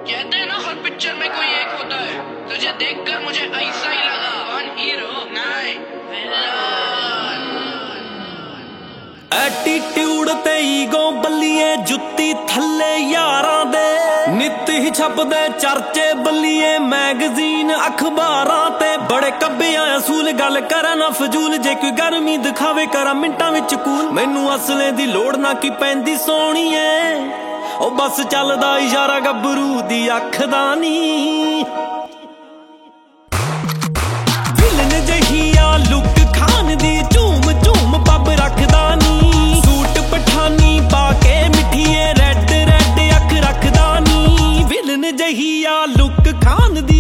कहते हैं ना हर पिक्चर में कोई एक होता है, तुझे देखकर मुझे ऐसा ही लगा। वन हीरो नहीं एटीट्यूड ते ईगो बल्लीए जुत्ती थल्ले यारां दे नित ही छपदे चर्चे बल्लीए मैगजीन अखबारां ते बड़े कब्बियां असूल गल करा ना फजूल जे कोई गर्मी दिखावे करा मिंटां विच कूल मैनू असले दी लोड़ ना की पैंदी सोहणीए ओ बस चलदा इशारा गब्बरू दी अख दा नी विलन जहिया लुक खान दी झूम झूम पब रखदा नी सूट पठानी पाके मिठिए रेड रेड अख रखदा नी विलन जहिया लुक खान दी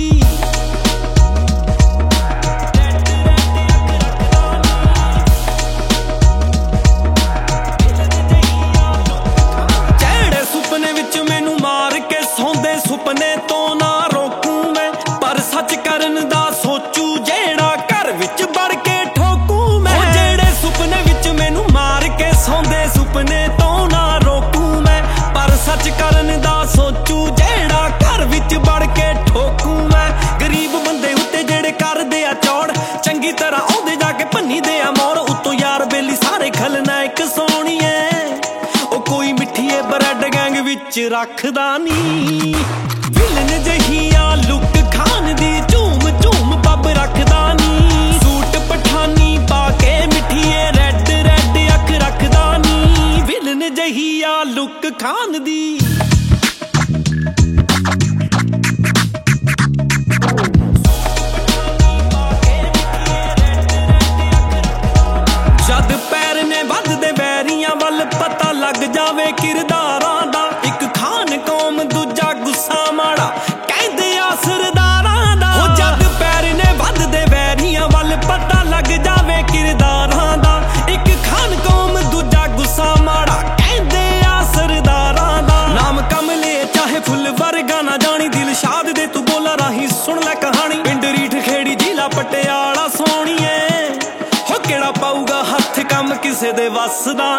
सुपने विच मैनू मार के सौंदे सुपने तो ना रोकू मैं पर सच करन दा सोचू जेड़ा घर विच बड़ के ठोकू मैं जेड़े सुपने विच मैनू मार के सौंदे सुपने तो ना रोकू मैं पर सच करन दा सोचू जेड़ा घर विच बड़ के ठोकू मैं गरीब बंदे उत्ते जेड़े करदे आ चौड़ चंगी तरह आउंदे जाके भन्नी दे आ मोर उत्तों यार बेली सारे खलनायक सोहणीए कोई मिठिए ब्रेड गैंग विच रखदा नी विलन जहिया लुक खान दी झूम झूम पब रखदा नी सूट पठानी पाके मिठिए रेड रेड अख रखदा नी विलन जहिया लुक खान दी जद पैर ने वधदे बैरियां वल पता लग जावे किरदारां दा इक खान कौम दूजा गुस्सा माड़ा कहंदे आ सरदारां दा हो जद पैर ने वधदे बैरियां वल पता लग जावे किरदारां दा इक खान कौम दूजा गुस्सा माड़ा कहंदे आ सरदारां दा नाम कमले चाहे फुल वर्गा ना जानी दिलशाद दे तू बोला राही सुन ले कहानी पिंड रीठ खेड़ी जिला पटियाला सोहणीए हो केड़ा पाऊगा हथ कम किसे दे वस दा